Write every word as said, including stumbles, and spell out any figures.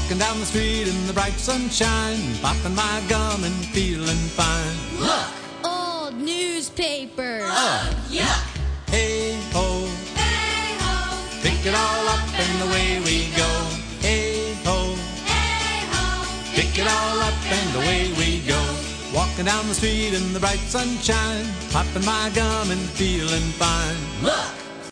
Walking down the street in the bright sunshine, popping my gum and feeling fine. Look! Old newspaper. Ugh, yuck! Hey ho, Hey ho! pick it all up and away we go. Hey ho, Hey ho! pick it all up and away we go. Walking down the street in the bright sunshine, popping my gum and feeling fine. Look!